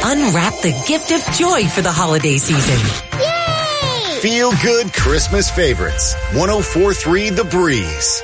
unwrap the gift of joy for the holiday season. Yay! Feel good Christmas favorites. 104.3 The Breeze.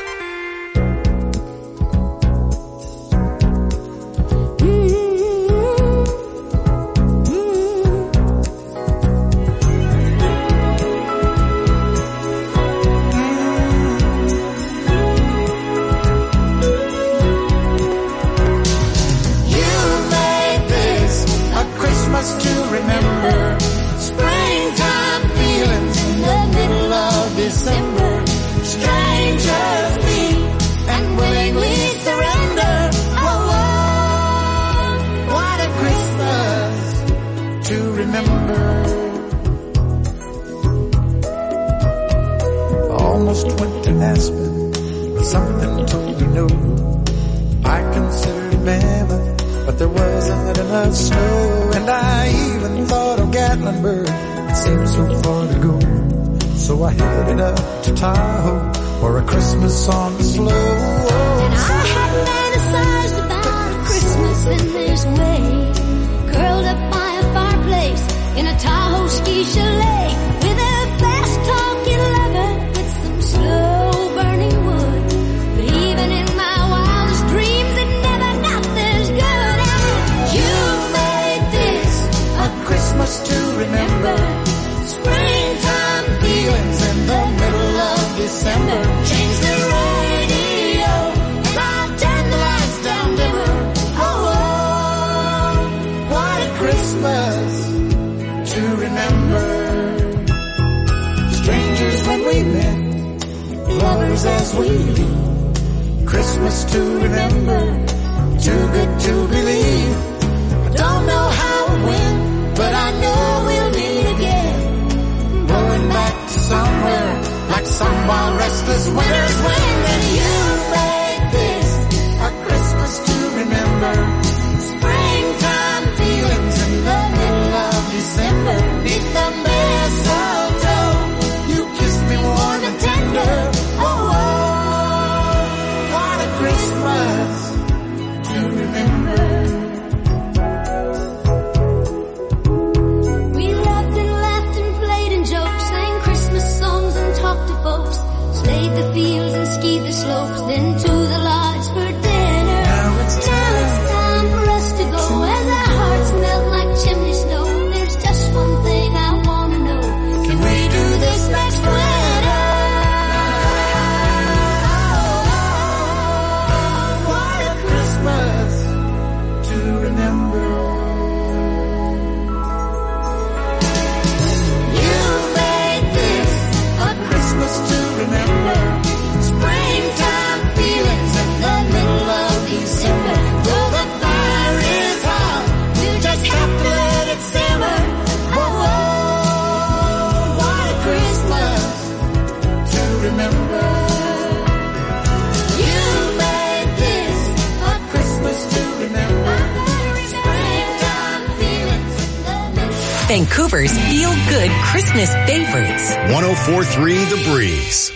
Vancouver's feel-good Christmas favorites. 104.3 The Breeze.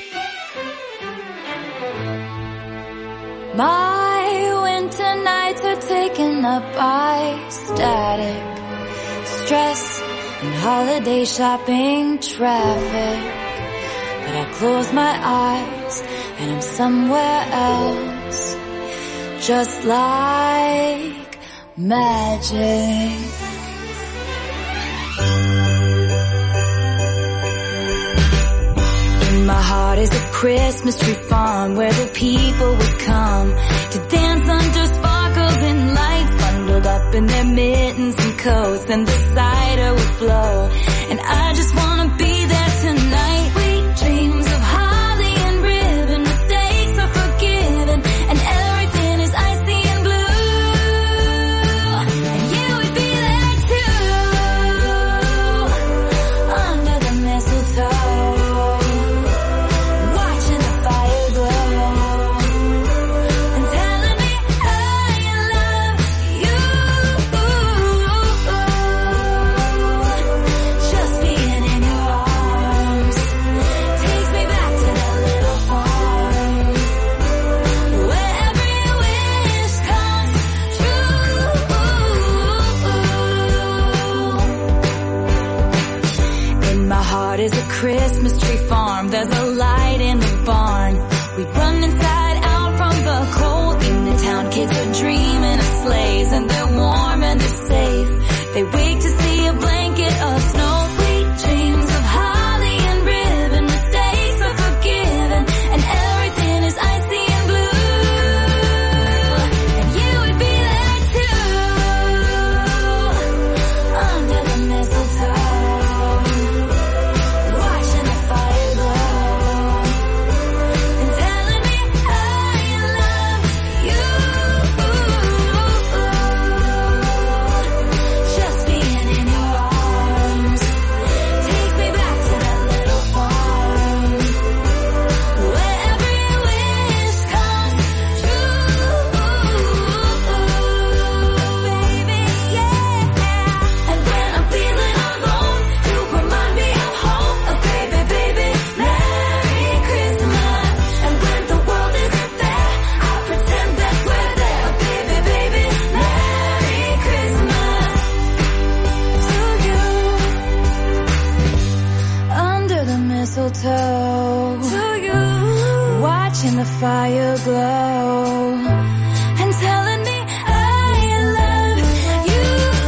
My winter nights are taken up by static, stress, and holiday shopping traffic. But I close my eyes and I'm somewhere else, just like magic. My heart is a Christmas tree farm where the people would come to dance under sparkles and lights, bundled up in their mittens and coats, and the cider would flow. And I just wanna be there tonight. Sweet dreams of holly and ribbon, mistakes are forgiven, and everything is icy and blue. And you would be there too, under the mistletoe. dreaming of sleighs, and they're warm and they're safe. They wake to see a blanket of snow. Sweet dreams of holly and ribbon. Mistakes are forgiven, and everything is icy and blue. And you would be there too, under the mistletoe, watching the fire glow, and telling me I love you. Just being in your arms takes me back to that little farm where every wish comes true, baby, yeah. And when I'm feeling alone, you remind me of home. Oh, baby, baby, Merry Christmas. And when the world isn't there, I pretend that we're there. Oh, baby, baby, Merry Christmas to you. Under the mistletoe, to you, watching the fire glow, and telling me I love you.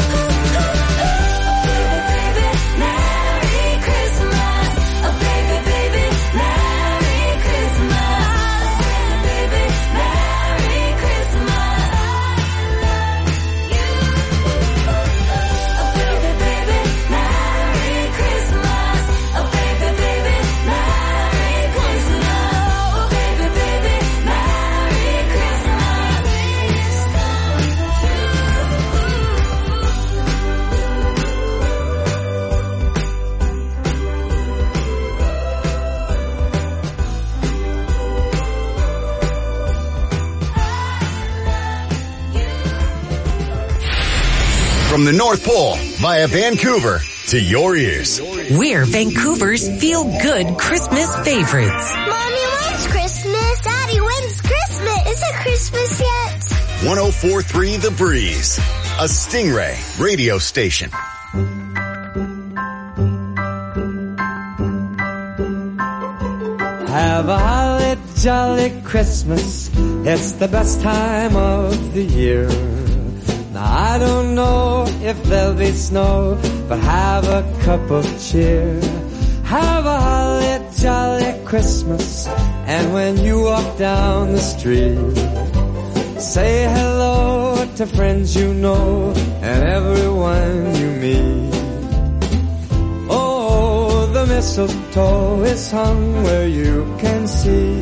Oh, baby, baby, Merry Christmas. Oh, baby, baby, Merry Christmas. Oh, baby, Merry Christmas. I love you. Oh, baby, baby, Merry Christmas. Oh, baby, baby, Merry Christmas. Oh, baby, baby, Merry From the North Pole via Vancouver to your ears. We're Vancouver's feel-good Christmas favorites. Mommy, when's Christmas? Daddy, when's Christmas? Is it Christmas yet? 104.3 The Breeze, a Stingray radio station. Have a holly jolly Christmas. It's the best time of the year. Now I don't know if there'll be snow, but have a cup of cheer. Have a holly jolly Christmas. And when you walk down the street, say hello to friends you know and everyone you meet. Oh, the mistletoe is hung where you can see.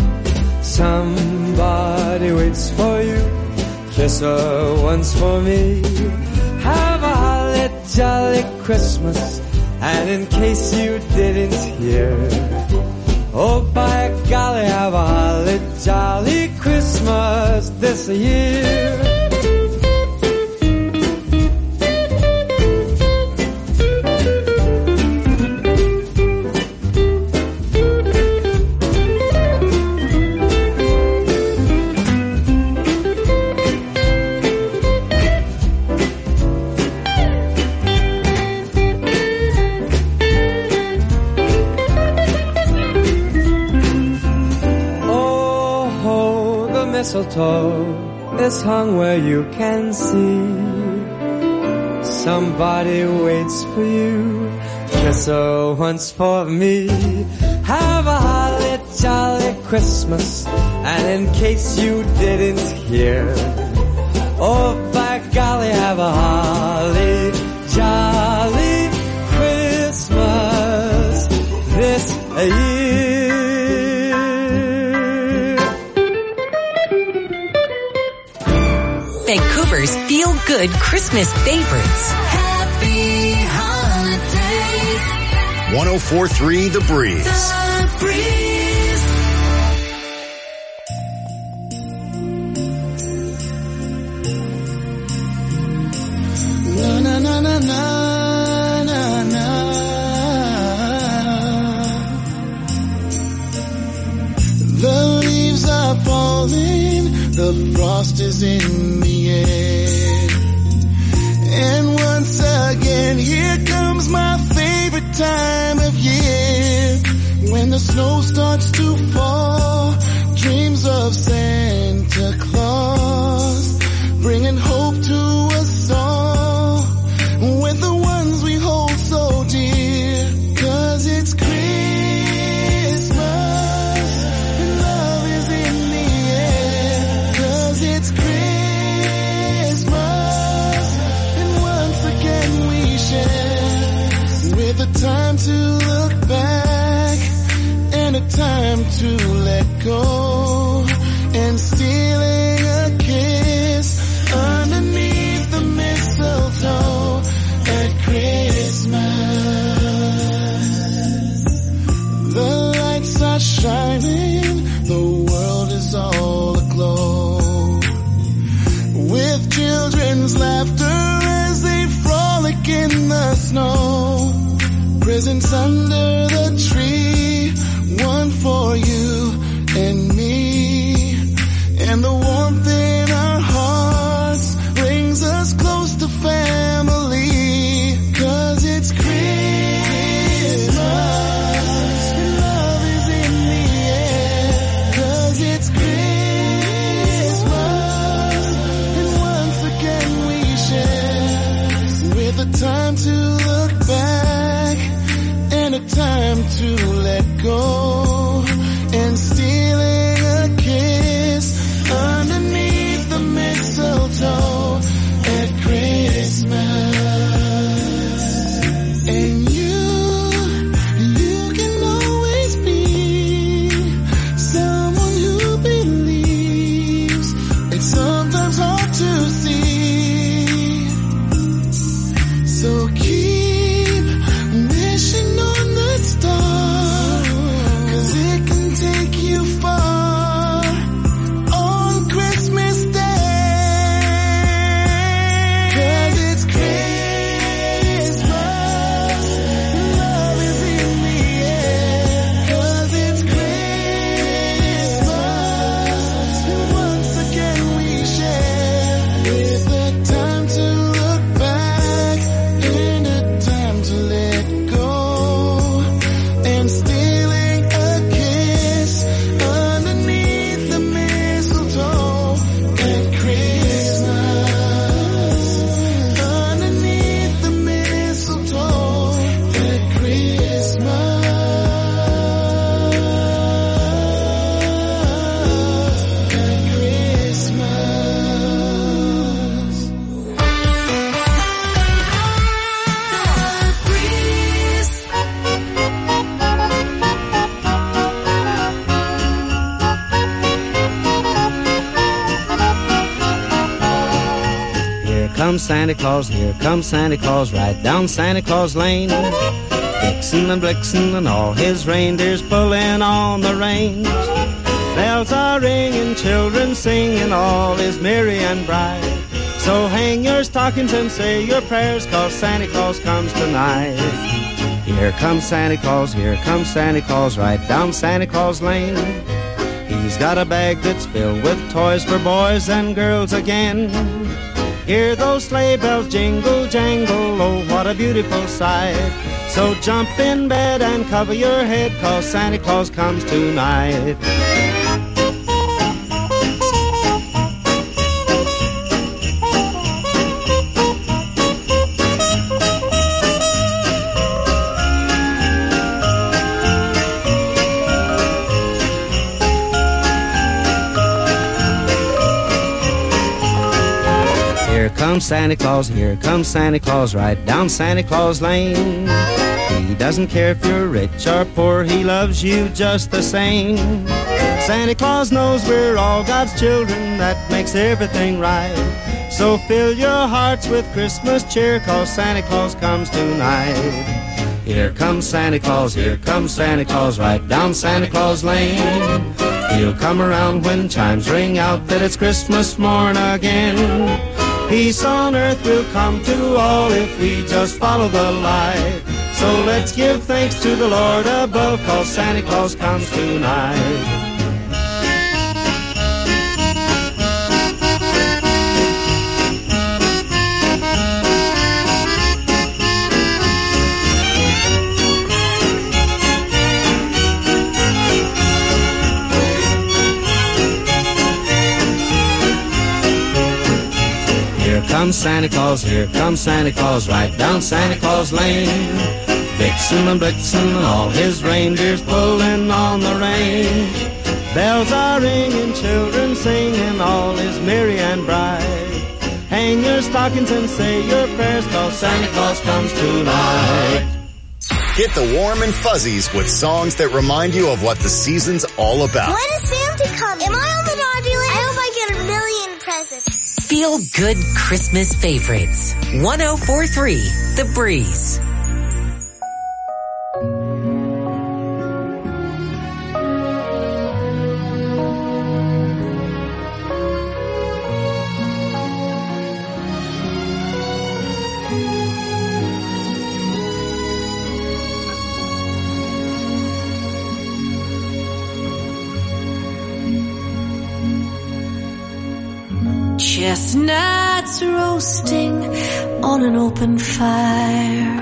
Somebody waits for you. Kiss her once for me. Have a holly jolly Christmas. And in case you didn't hear, oh, by golly, have a holly jolly Christmas this year. Mistletoe is hung where you can see. Somebody waits for you. Kiss her once for me. Have a holly jolly Christmas. And in case you didn't hear, oh, by golly, have a holly jolly Christmas this year. Vancouver's feel-good Christmas favorites. Happy holidays. 104.3 The Breeze. The Breeze. Na na na na na na na. The leaves are falling, the frost is in the air, and once again here comes my favorite time of year, when the snow starts to fall, dreams of Santa Claus time to look back and a time to let go, and stealing a kiss underneath the mistletoe at Christmas. The lights are shining, the world is all aglow with children's laughter as they frolic in the snow. Presents under the tree, one for you and me, and the warmth in our hearts brings us close to family, 'cause it's Christmas, and love is in the air, 'cause it's Christmas, and once again we share, with a time to look back and a time to let go, and stealing a kiss underneath the mistletoe at Christmas. And you can always be someone who believes. It's sometimes hard to see, so keep wishing on that star, 'cause it can take you far on Christmas Day. 'Cause it's Christmas, love is in the air. 'Cause it's Christmas, and once again we share, with a time to look back and a time to let go, and stealing a kiss underneath the mistletoe at Christmas, underneath the mistletoe at Christmas, at Christmas. Here comes Santa Claus, here comes Santa Claus, right down Santa Claus Lane. Vixen and Blixen and all his reindeers pulling on the reins. Bells are ringing, children singing, all is merry and bright. So hang your stockings and say your prayers, 'cause Santa Claus comes tonight. Here comes Santa Claus, here comes Santa Claus, right down Santa Claus Lane. He's got a bag that's filled with toys for boys and girls again. Hear those sleigh bells jingle, jangle, oh, what a beautiful sight. So jump in bed and cover your head, 'cause Santa Claus comes tonight. Here comes Santa Claus, here comes Santa Claus, right down Santa Claus Lane. He doesn't care if you're rich or poor, he loves you just the same. Santa Claus knows we're all God's children, that makes everything right. So fill your hearts with Christmas cheer, 'cause Santa Claus comes tonight. Here comes Santa Claus, here comes Santa Claus, right down Santa Claus Lane. He'll come around when chimes ring out that it's Christmas morn again. Peace on earth will come to all if we just follow the light. So let's give thanks to the Lord above, 'cause Santa Claus comes tonight. Here comes Santa Claus, here comes Santa Claus, right down Santa Claus Lane. Vixen and Blitzen and all his reindeers pulling on the reins. Bells are ringing, children singing, all is merry and bright. Hang your stockings and say your prayers, 'cause Santa Claus comes tonight. Get the warm and fuzzies with songs that remind you of what the season's all about. When is Santa coming? Am I on the naughty list? I hope I get a million presents. Feel good Christmas favorites. 104.3 The Breeze. Chestnuts roasting on an open fire,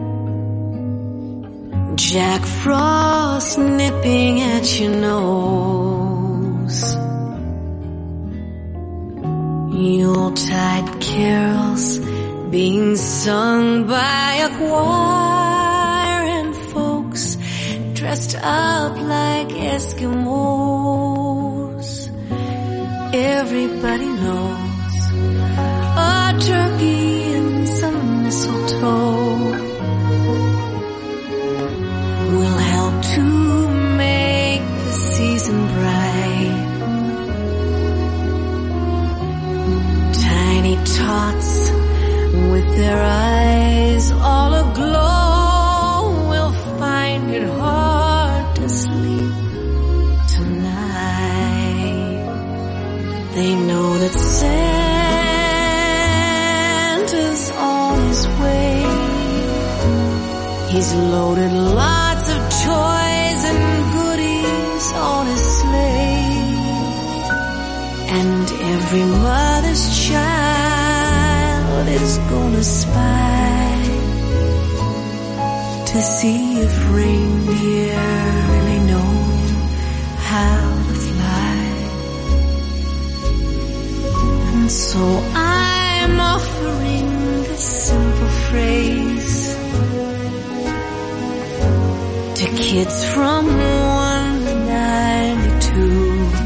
Jack Frost nipping at your nose, Yuletide carols being sung by a choir, and folks dressed up like Eskimos. Everybody knows a turkey and some mistletoe will help to make the season bright. Tiny tots with their eyes all aglow will find it hard to sleep tonight. They know that Santa's on his way. He's loaded lots of toys and goodies on his sleigh. And every mother's child is gonna spy to see if reindeer really know how to fly. And so I'm offering this simple phrase to kids from 1 to 92.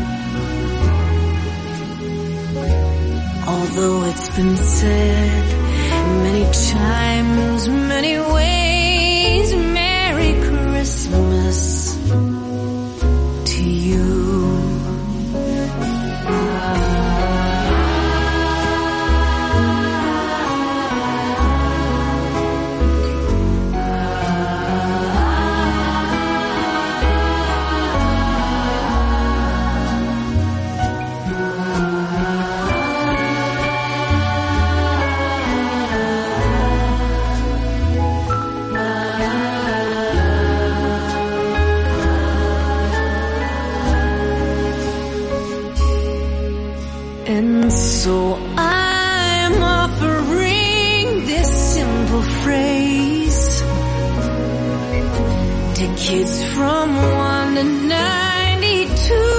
Although it's been said many times, many ways, Merry Christmas to you. And so I'm offering this simple phrase to kids from 1 to 92.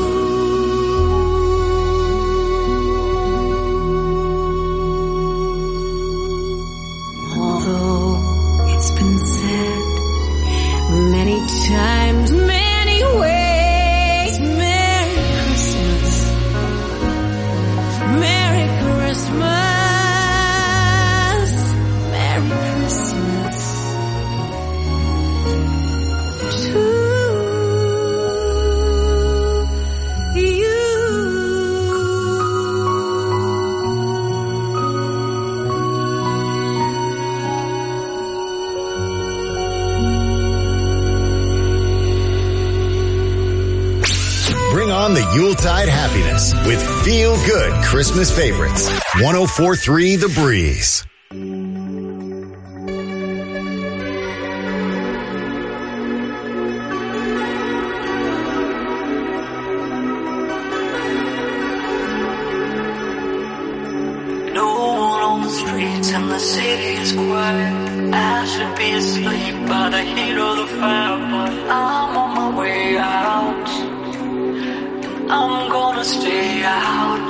Although it's been said many times, many ways, Merry Christmas. Merry Christmas, Merry Christmas to you. Bring on the Yuletide happiness with Feel Good Christmas Favorites. 104.3 The Breeze. No one on the streets and the city is quiet. I should be asleep by the heat of the fire, but I'm on my way out. I'm gonna stay out.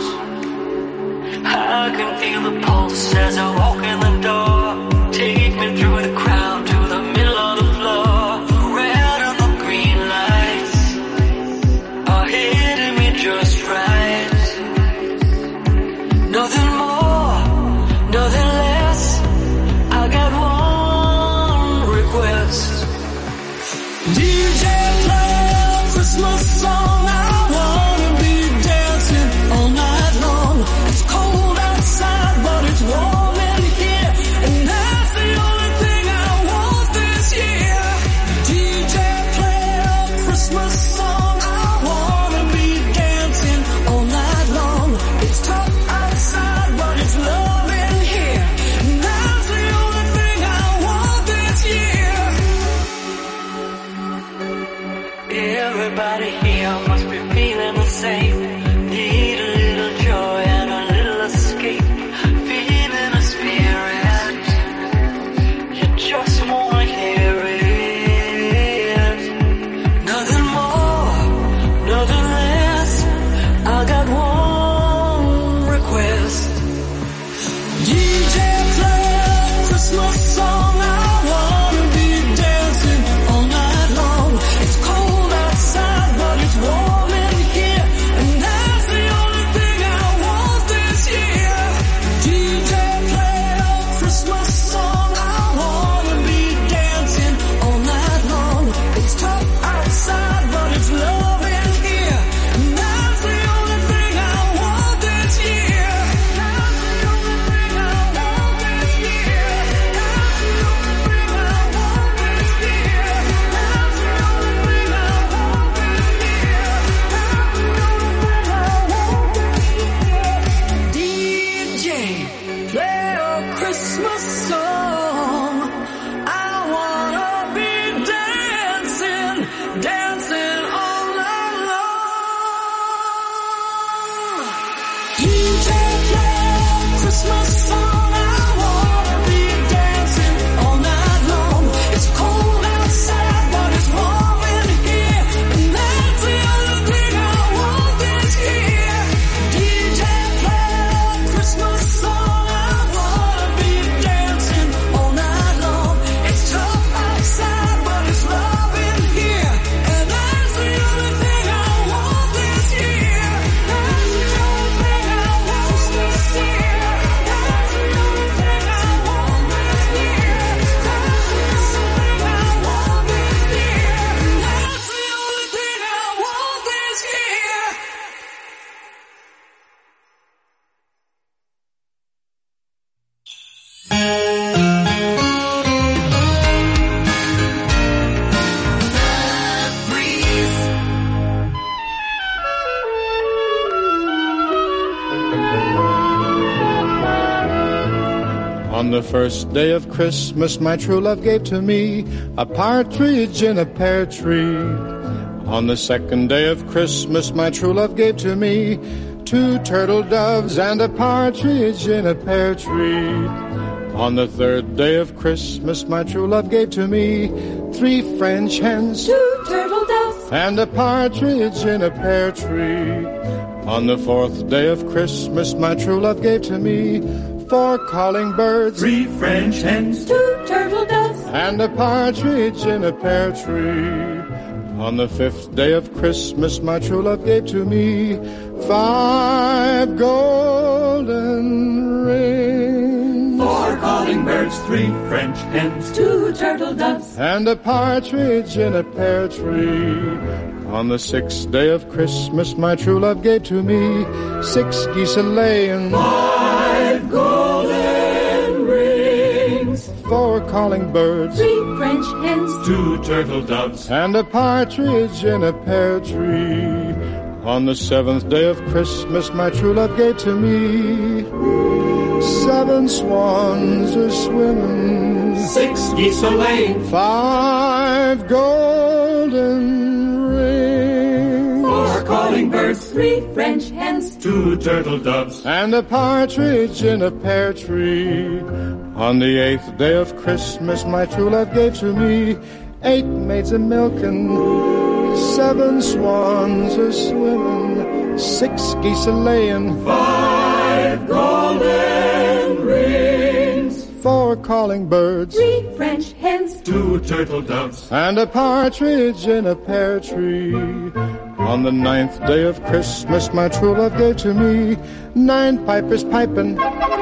I can feel the pulse as I walk in the door. Take me through the crowd to the middle of the floor. The red and the green lights are hitting me just right. Nothing more, nothing less. I got one request. Christmas song. I wanna be dancing all night long. It's cold outside, but it's warm in here, and that's the only thing I want this year. DJ, play a Christmas song. I wanna be dancing all night long. It's tough outside, but it's love in here, and that's the only thing I want this year. Everybody here must be feeling the same. Need a little joy and a little escape. Feeling a spirit. You just wanna hear it. Nothing more, nothing less. I got one request. DJ, play a Christmas song. I wanna be dancing all night long. It's cold outside, but it's warm in here, and that's the only thing I want this year. DJ, play a Christmas song. I wanna be dancing all night long. It's tough outside, but it's love in here, and that's the only thing I want this year. That's the only thing I want this year. That's the only thing I want this year. That's the only thing I want this year. That's the only thing I want this year. DJ, play a Christmas song. I wanna be dancing, dancing all night long. DJ, play a Christmas song. I wanna be dancing all night long. It's cold outside, but it's warm in here, and that's the only thing I want this year. DJ, play a Christmas song. I wanna be dancing all night long. It's tough outside, but it's love in here, and that's the only thing I want this year. That's the only thing I want this year. That's the only thing I want this year. That's the only thing I want this year. That's the only thing I want this year. On the first day of Christmas, my true love gave to me a partridge in a pear tree. On the second day of Christmas, my true love gave to me 2 turtle doves and a partridge in a pear tree. On the third day of Christmas, my true love gave to me 3 French hens, 2 turtle doves, and a partridge in a pear tree. On the fourth day of Christmas, my true love gave to me 4 calling birds, 3 French hens, 2 turtle doves, and a partridge in a pear tree. On the fifth day of Christmas, my true love gave to me 5 golden rings, 4 calling birds, 3 French hens, 2 turtle doves, and a partridge in a pear tree. On the sixth day of Christmas, my true love gave to me 6 geese a-laying, 5 golden rings, 4 calling birds, 3 French hens, 2 turtle doves, and a partridge in a pear tree. On the seventh day of Christmas, my true love gave to me 7 swans a-swimming, 6 geese a-laying, 5 golden rings, 4 calling birds, 3 French hens, 2 turtle doves, and a partridge in a pear tree. On the eighth day of Christmas, my true love gave to me 8 maids a-milking, 7 swans a-swimming, 6 geese a-laying, 5 golden rings, 4 calling birds, 3 French hens, 2 turtle doves, and a partridge in a pear tree. On the ninth day of Christmas, my true love gave to me 9 pipers piping,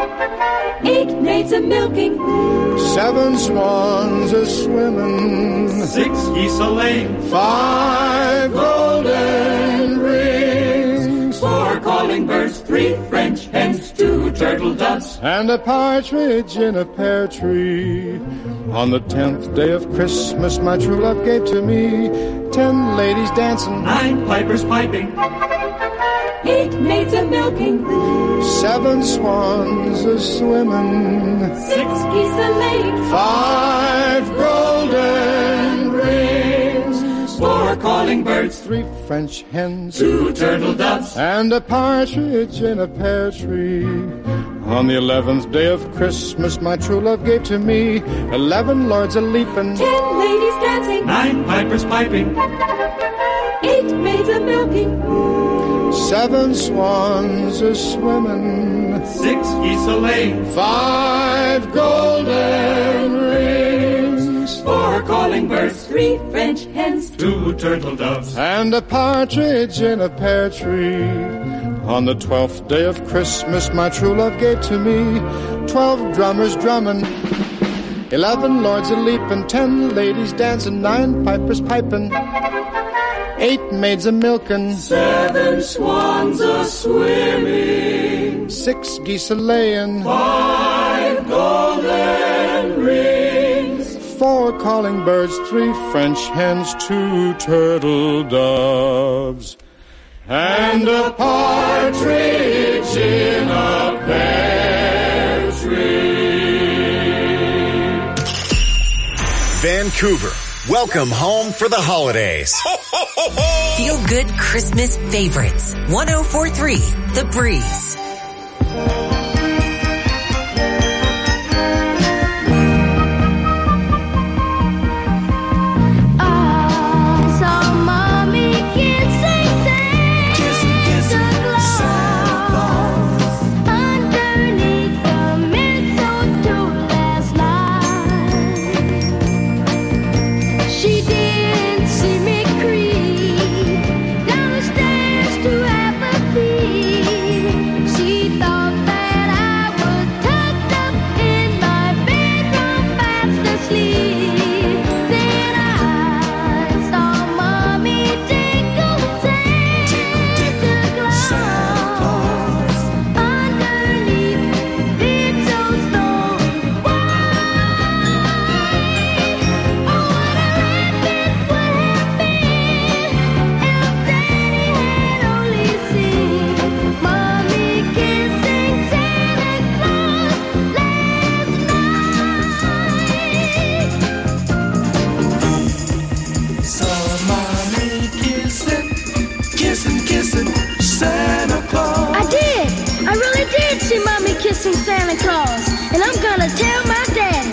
8 maids a-milking, 7 swans a-swimming, 6 geese a-laying, 5 golden golden rings. 4 calling birds, 3 French hens, 2 turtle doves, and a partridge in a pear tree. On the 10th day of Christmas, my true love gave to me 10 ladies dancing, 9 pipers piping, 8 maids a milking, 7 swans a swimming, 6 geese a laying, 5 golden rings, 4 calling birds, 3 French hens, 2 turtle doves, and a partridge in a pear tree. On the 11th day of Christmas, my true love gave to me 11 lords a leaping, 10 ladies dancing, 9 pipers piping, 8 maids a milking, 7 swans a swimming, 6 geese a laying, 5 golden rings, 4 calling birds, 3 French hens, 2 turtle doves, and a partridge in a pear tree. On the 12th day of Christmas, my true love gave to me 12 drummers drumming, 11 lords a leaping, 10 ladies dancing, 9 pipers piping, 8 maids a milking, 7 swans a swimming, 6 geese a laying, 5 golden rings, 4 calling birds, 3 French hens, 2 turtle doves, and a partridge in a pear tree. Vancouver, welcome home for the holidays. Feel good Christmas favorites. 104.3 The Breeze. Santa Claus, and I'm gonna tell my daddy.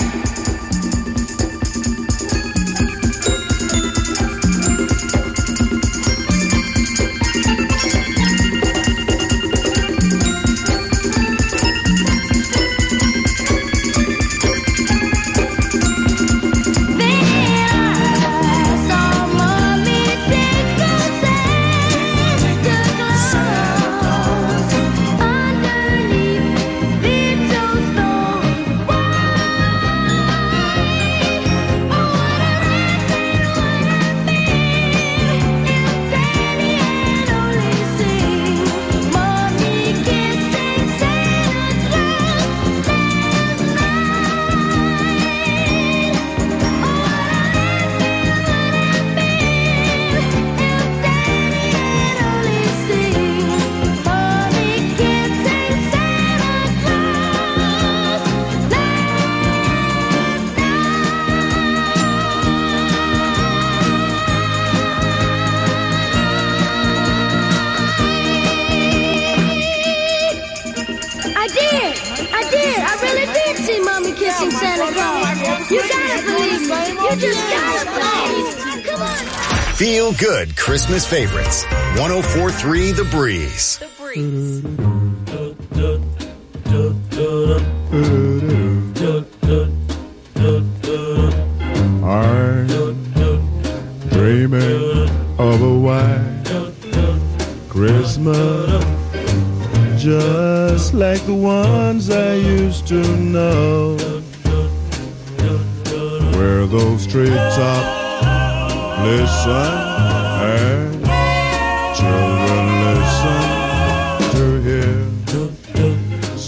Feel good Christmas favorites. 104.3 The Breeze. The Breeze. I'm dreaming of a white Christmas, just like the ones I used to know, where those treetops listen and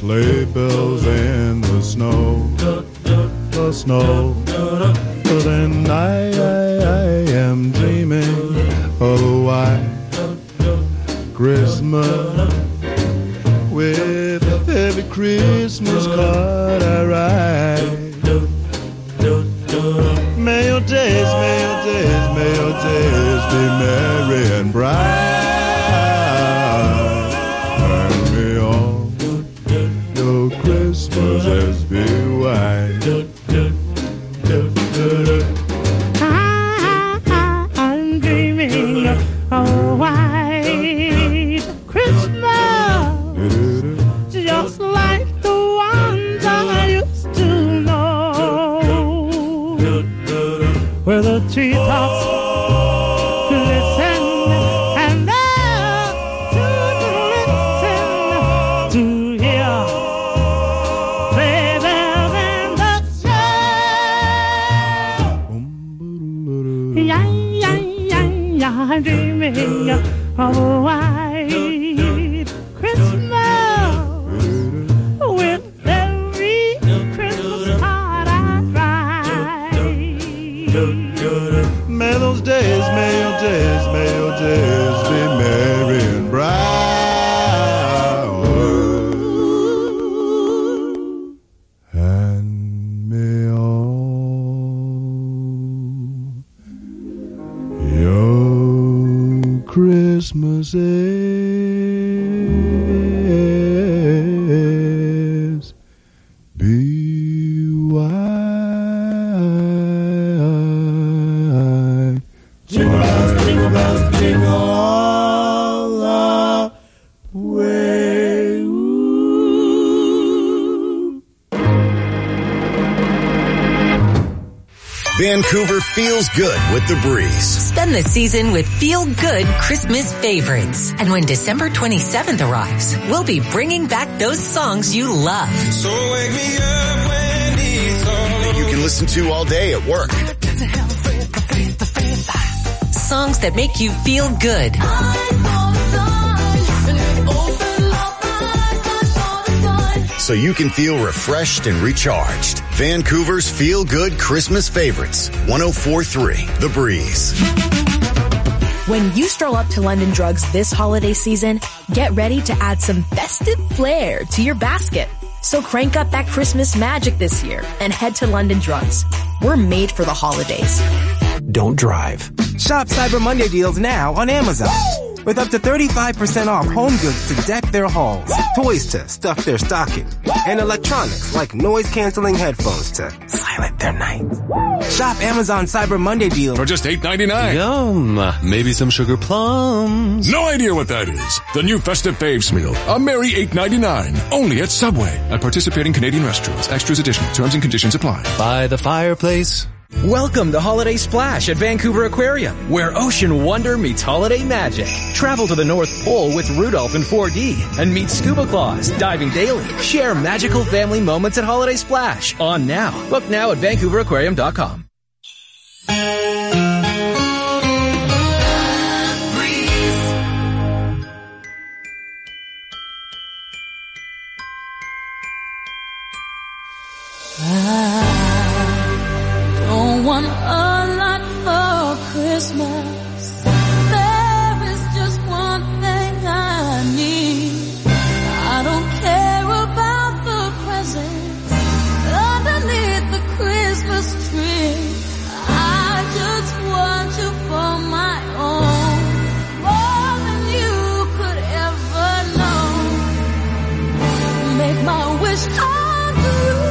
sleigh bells in the snow, the snow. Then I am dreaming of a white Christmas with every Christmas card I write. May your days, may your days, may your days be merry and bright. And may all your Christmases be white. I'm dreaming of a white Christmas, just like the ones I used to know, where the treetops glisten and the children listen to hear sleigh bells in the snow. I'm dreaming of a white Christmas with every Christmas card I write. May those days, may your days, may your days be merry and bright. And may all your Christmases be white. Jingle bells, jingle all the way. Ooh. Vancouver feels good with the breeze. Spend the season with feel-good Christmas favorites. And when December 27th arrives, we'll be bringing back those songs you love. So wake me up when it's all That you can listen to all day at work. Songs that make you feel good. So you can feel refreshed and recharged. Vancouver's Feel Good Christmas Favorites. 104.3 The Breeze. When you stroll up to London Drugs this holiday season, get ready to add some festive flair to your basket. So crank up that Christmas magic this year and head to London Drugs. We're made for the holidays. Don't drive. Shop Cyber Monday deals now on Amazon. With up to 35% off home goods to deck their halls, toys to stuff their stocking, and electronics like noise-canceling headphones to silent their nights. Shop Amazon Cyber Monday deals for just $8.99. Yum. Maybe some sugar plums. No idea what that is. The new Festive Faves meal. A merry $8.99. Only at Subway. At participating Canadian restaurants. Extras additional. Terms and conditions apply. By the fireplace. Welcome to Holiday Splash at Vancouver Aquarium, where ocean wonder meets holiday magic. Travel to the North Pole with Rudolph in 4D and meet Scuba Claus, diving daily. Share magical family moments at Holiday Splash. On now. Book now at VancouverAquarium.com. Don't want a lot for Christmas. There is just one thing I need. I don't care about the presents underneath the Christmas tree. I just want you for my own, more than you could ever know. Make my wish come true.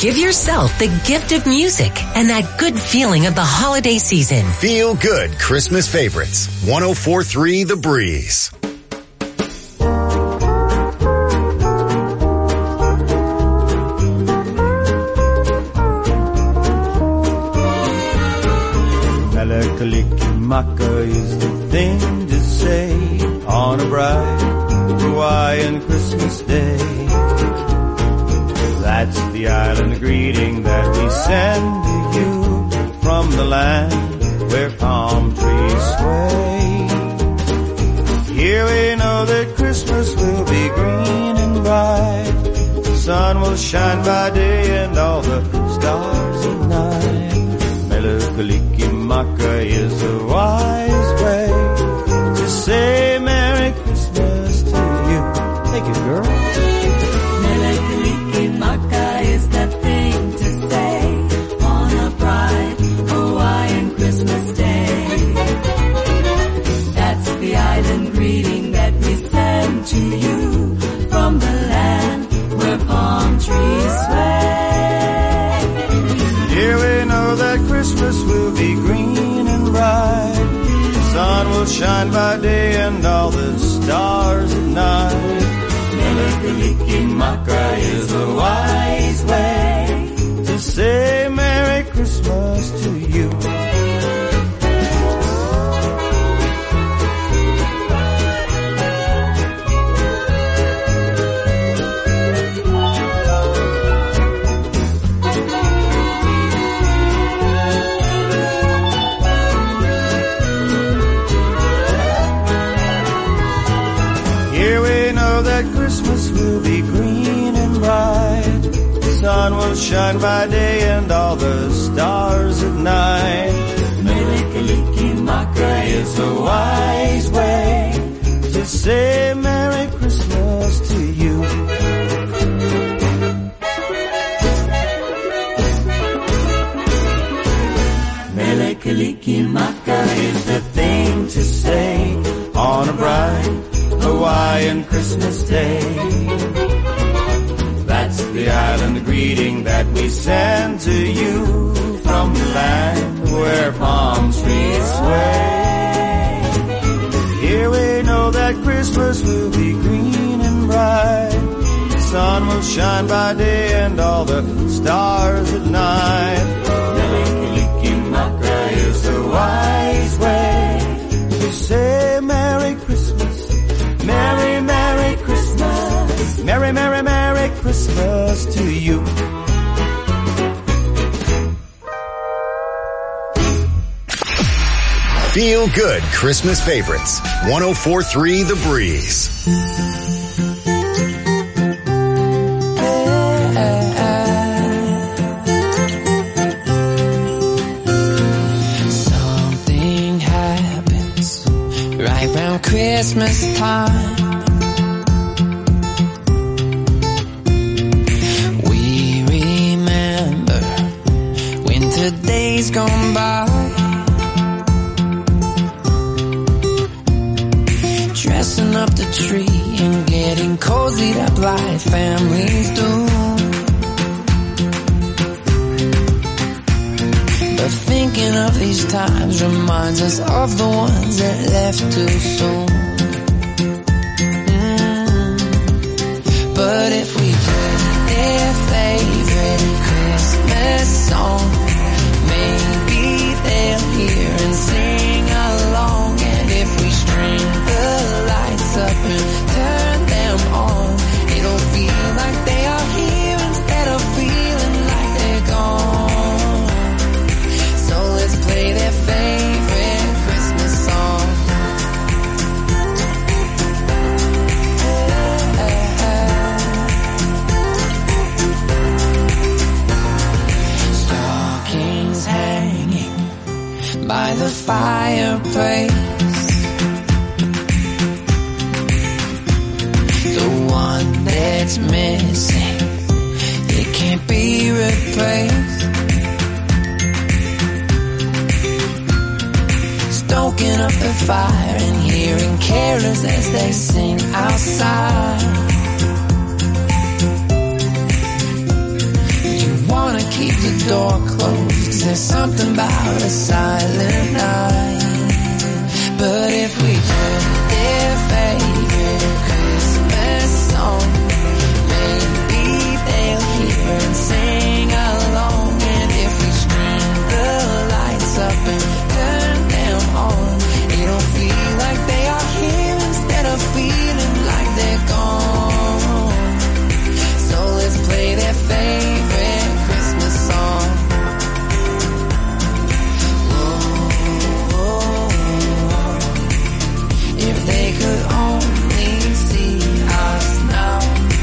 Give yourself the gift of music and that good feeling of the holiday season. Feel good Christmas favorites. 104.3 The Breeze. Kalikimaka is the thing to say on a bright Hawaiian Christmas day. That's the island greeting that we send to you from the land where palm trees sway. Here we know that Christmas will be green and bright. The sun will shine by day and all the stars at night. Kalikimaka is a wise way to say Merry Christmas to you. Take it, girl. Kalikimaka is the thing to say on a bright Hawaiian Christmas day. That's the island greeting that we send to you from the land where palm trees sway. Here we know that Christmas will be green and bright. The sun will shine by day and all the stars at night. Kalikimaka is a wise way to say Merry Christmas to you. Christmas will be green and bright. The sun will shine by day and all the stars at night. Kalikimaka is a wise way to say Merry Christmas to you. Kalikimaka is the thing to say on a bright Hawaiian Christmas day. That's the island greeting that we send to you from the land where palm trees sway. Here we know that Christmas will be green and bright. The sun will shine by day and all the stars at night. Kalikimaka is a wise way to say Merry Christmas. Merry, Merry Christmas. Merry, Merry, Merry Christmas to you. Feel good Christmas favorites. 104.3 The Breeze. Something happens right around Christmas time. We remember winter days gone by, dressing up the tree and getting cozied up like families do. But thinking of these times reminds us of the ones that left too soon. But if we play their favorite Christmas song, maybe they'll hear and sing along. And if we string the lights up and turn them on, it'll feel like they are here instead of feeling like they're gone. So let's play their favorite Christmas song. Stockings hanging by the fireplace, the one that's missing, it can't be replaced. Stoking up the fire and hearing carolers as they sing outside. You wanna keep the door closed. There's something about a silent night. But if we play their favorite Christmas song, maybe they'll hear and sing along. And if we string the lights up and turn them on, it'll feel like they are here instead of feeling like they're gone. So let's play their favorite Christmas song. If they could only see us now.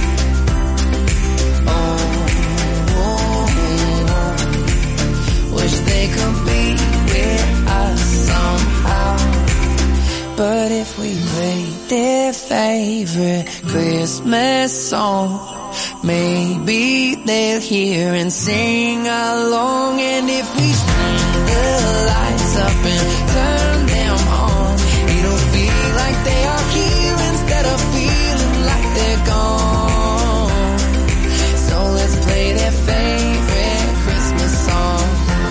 Wish they could be with us somehow. But if we played their favorite Christmas song, maybe they'll hear and sing along. And if we string the lights up and turn them on, it'll feel like they are here instead of feeling like they're gone. So let's play their favorite Christmas song.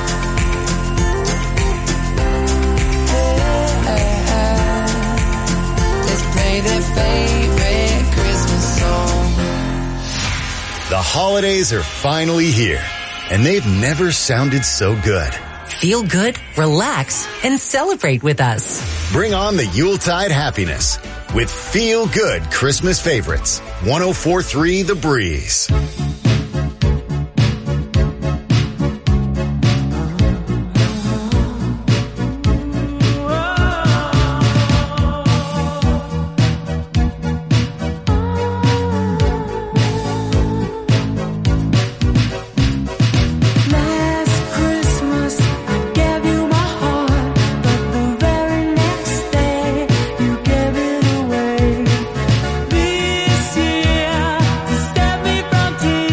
Let's play their favorite Christmas song. The holidays are finally here, and they've never sounded so good. Feel good, relax, and celebrate with us. Bring on the Yuletide happiness with Feel Good Christmas Favorites. 104.3 The Breeze. This year, to set me from tears.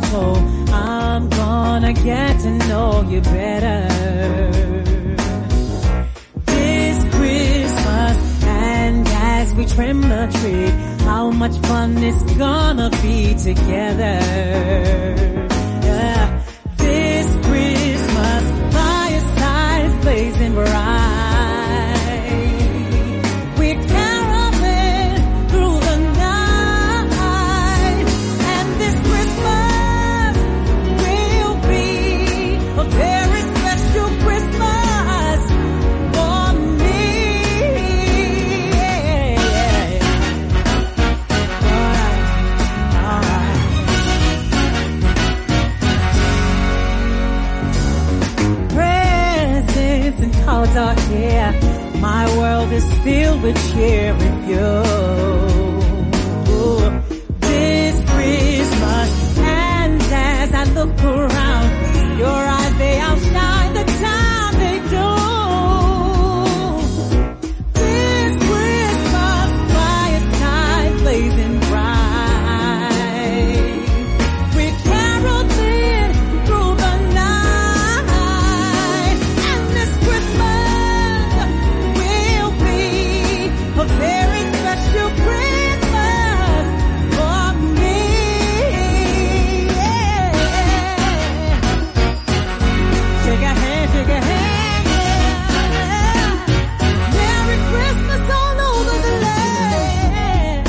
so I'm gonna get to know you better. This Christmas, and as we trim the tree, how much fun it's gonna be together. Yeah. This Christmas, firesides blazing bright. We're caroling through the night, and this Christmas will be a very special Christmas for me. Presents and cards are here. My world is filled with cheer with you. This Christmas, and as I look around, your eyes, they outshine the time they do. This Christmas, fireside blazing bright. We're caroling through the night, and this Christmas will be a very special Christmas for me. Yeah. Shake a hand, shake a hand. Yeah. Merry Christmas all over the land.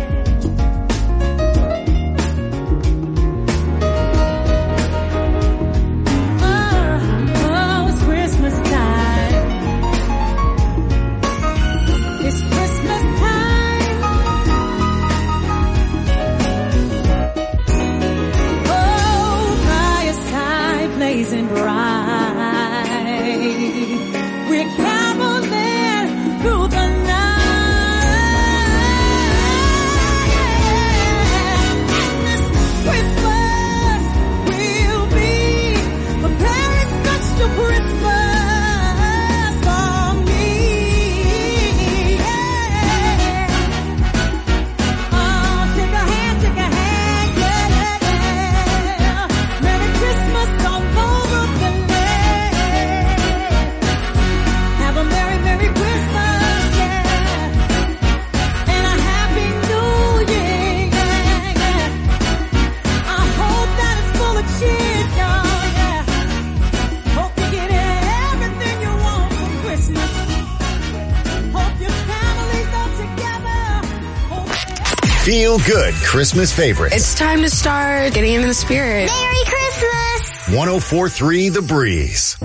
Oh, it's Christmas time. It's Christmas time. Oh, fireside blazing bright. We're caroling through the night. And this Christmas will be a very special Christmas for me. Yeah. Oh, shake a hand, yeah, yeah, yeah. Merry Christmas all over the land. Have a merry, merry Christmas, yeah. And a happy New Year, yeah, yeah. I hope that it's full of cheer, y'all, yeah. Hope you get everything you want for Christmas. Hope your families are together. Feel good Christmas favorites. It's time to start getting into the spirit. Merry Christmas! 104.3 The Breeze.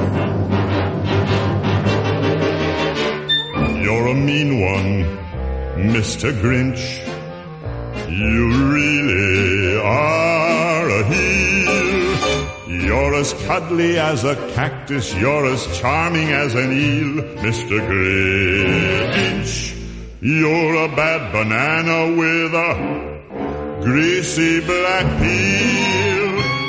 You're a mean one, Mr. Grinch. You really are a heel. You're as cuddly as a cactus. You're as charming as an eel, Mr. Grinch. You're a bad banana with a greasy black peel.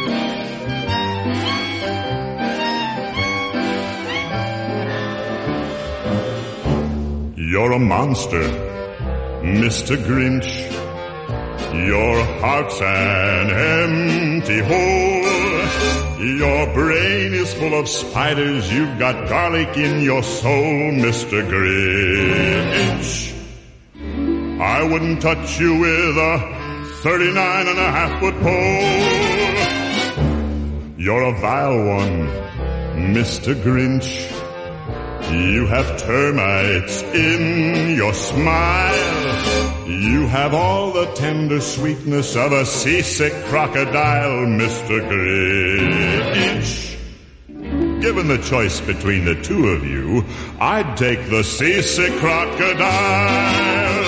You're a monster, Mr. Grinch. Your heart's an empty hole. Your brain is full of spiders. You've got garlic in your soul, Mr. Grinch. I wouldn't touch you with a 39.5-foot pole. You're a vile one, Mr. Grinch. You have termites in your smile. You have all the tender sweetness of a seasick crocodile, Mr. Grinch. Given the choice between the two of you, I'd take the seasick crocodile.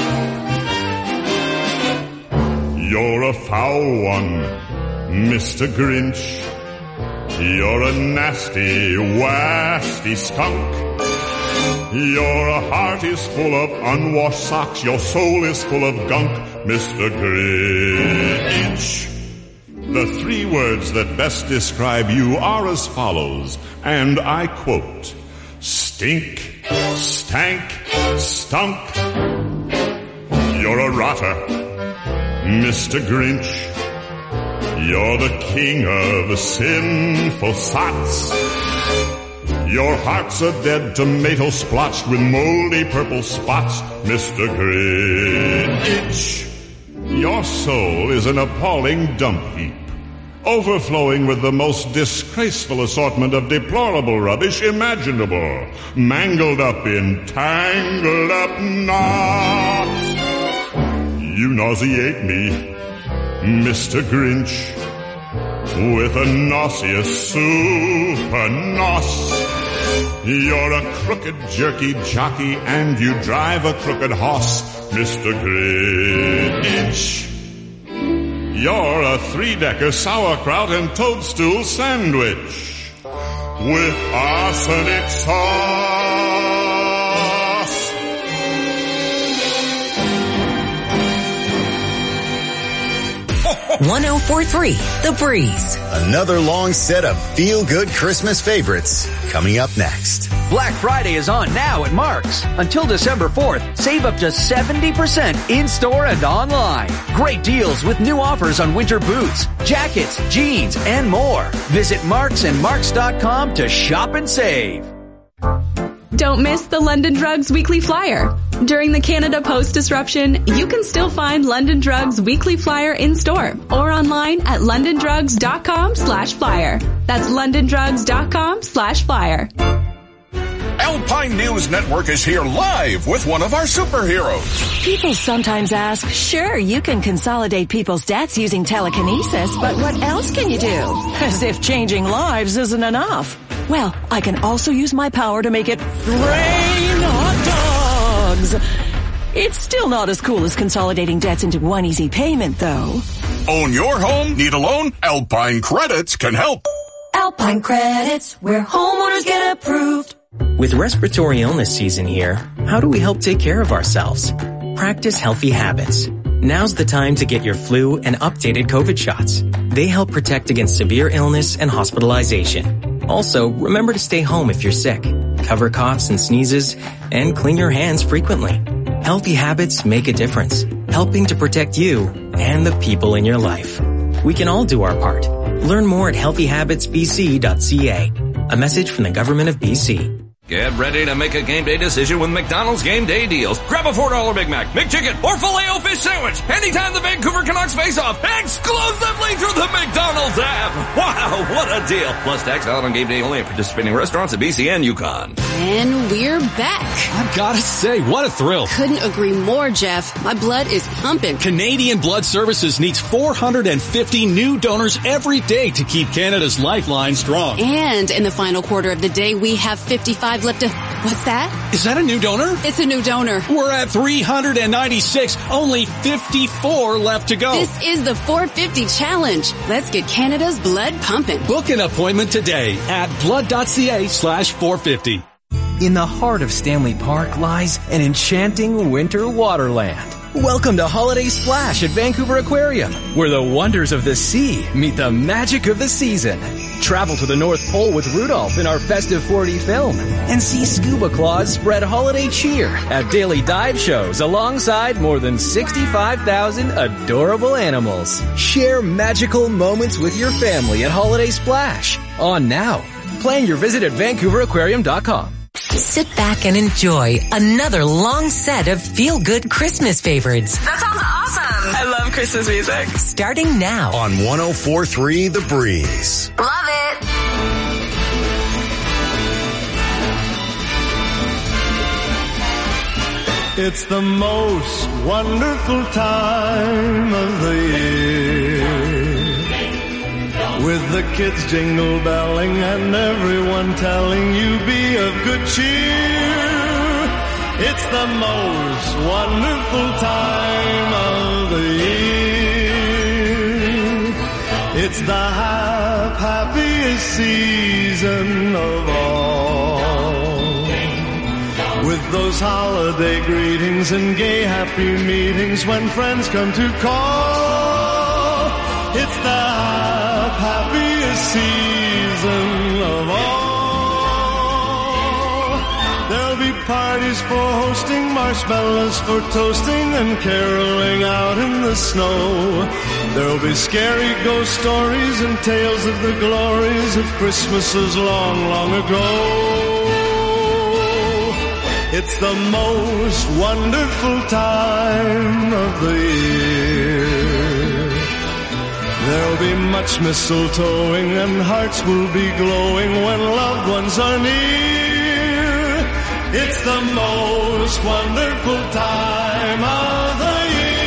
You're a foul one, Mr. Grinch. You're a nasty, wasty skunk. Your heart is full of unwashed socks. Your soul is full of gunk, Mr. Grinch. The three words that best describe you are as follows, and I quote, stink, stank, stunk. You're a rotter, Mr. Grinch. You're the king of the sinful sots. Your heart's a dead tomato splotched with moldy purple spots, Mr. Grinch. Your soul is an appalling dump heap, overflowing with the most disgraceful assortment of deplorable rubbish imaginable, mangled up in tangled up knots. You nauseate me, Mr. Grinch, with a nauseous super nos. You're a crooked jerky jockey and you drive a crooked hoss, Mr. Grinch. You're a 3-decker sauerkraut and toadstool sandwich with arsenic sauce. .1043 The Breeze. Another long set of feel-good Christmas favorites coming up next. Black Friday is on now at Mark's. Until December 4th, save up to 70% in-store and online. Great deals with new offers on winter boots, jackets, jeans, and more. Visit Mark's and Marks.com to shop and save. Don't miss the London Drugs Weekly Flyer. During the Canada Post disruption, you can still find London Drugs Weekly Flyer in store or online at londondrugs.com/flyer. That's londondrugs.com/flyer. Alpine News Network is here live with one of our superheroes. People sometimes ask, sure, you can consolidate people's debts using telekinesis, but what else can you do? As if changing lives isn't enough. Well, I can also use my power to make it rain hot dogs. It's still not as cool as consolidating debts into one easy payment, though. Own your home? Need a loan? Alpine Credits can help. Alpine Credits, where homeowners get approved. With respiratory illness season here, how do we help take care of ourselves? Practice healthy habits. Now's the time to get your flu and updated COVID shots. They help protect against severe illness and hospitalization. Also, remember to stay home if you're sick, cover coughs and sneezes, and clean your hands frequently. Healthy habits make a difference, helping to protect you and the people in your life. We can all do our part. Learn more at healthyhabitsbc.ca. A message from the Government of BC. Get ready to make a game day decision with McDonald's Game Day deals. Grab a $4 Big Mac, McChicken, or Filet-O-Fish sandwich anytime the Vancouver Canucks face off, exclusively through the McDonald's app. Wow, what a deal. Plus tax valid on game day only at participating restaurants at BC and Yukon. And we're back. I've got to say, what a thrill. Couldn't agree more, Jeff. My blood is pumping. Canadian Blood Services needs 450 new donors every day to keep Canada's lifeline strong. And in the final quarter of the day, we have 55 left to... What's that? Is that a new donor? It's a new donor. We're at 396. Only 54 left to go. This is the 450 challenge. Let's get Canada's blood pumping. Book an appointment today at blood.ca/450. In the heart of Stanley Park lies an enchanting winter wonderland. Welcome to Holiday Splash at Vancouver Aquarium, where the wonders of the sea meet the magic of the season. Travel to the North Pole with Rudolph in our festive 4D film, and see Scuba Claws spread holiday cheer at daily dive shows alongside more than 65,000 adorable animals. Share magical moments with your family at Holiday Splash. On now. Plan your visit at VancouverAquarium.com. Sit back and enjoy another long set of feel-good Christmas favorites. That sounds awesome. I love Christmas music. Starting now on 104.3 The Breeze. Love it. It's the most wonderful time of the year, with the kids jingle belling and everyone telling you be of good cheer. It's the most wonderful time of the year. It's the happiest season of all, with those holiday greetings and gay happy meetings when friends come to call. It's the happiest season of all. There'll be parties for hosting, marshmallows for toasting, and caroling out in the snow. There'll be scary ghost stories and tales of the glories of Christmases long, long ago. It's the most wonderful time of the year. There'll be much mistletoeing and hearts will be glowing when loved ones are near. It's the most wonderful time of the year.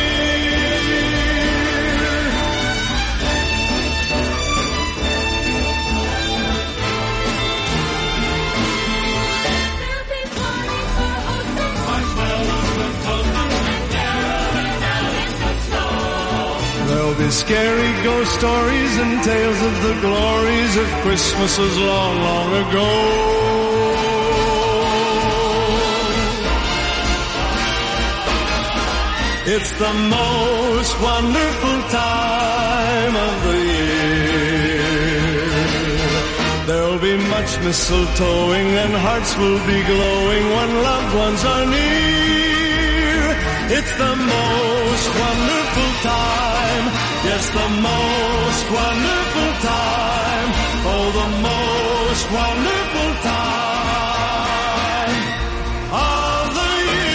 There'll be scary ghost stories and tales of the glories of Christmases long, long ago. It's the most wonderful time of the year. There'll be much mistletoeing and hearts will be glowing when loved ones are near. It's the most wonderful time, yes, the most wonderful time, oh, the most wonderful time of the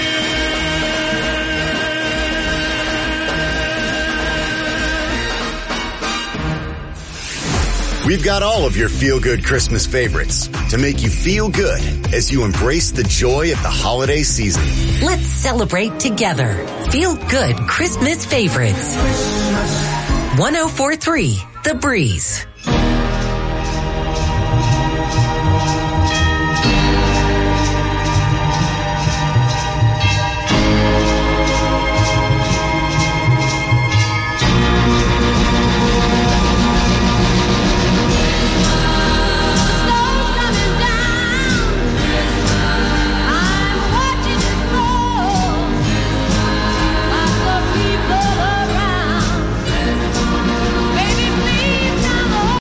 year. We've got all of your feel-good Christmas favorites to make you feel good as you embrace the joy of the holiday season. Let's celebrate together. Feel good Christmas favorites. 104.3 The Breeze.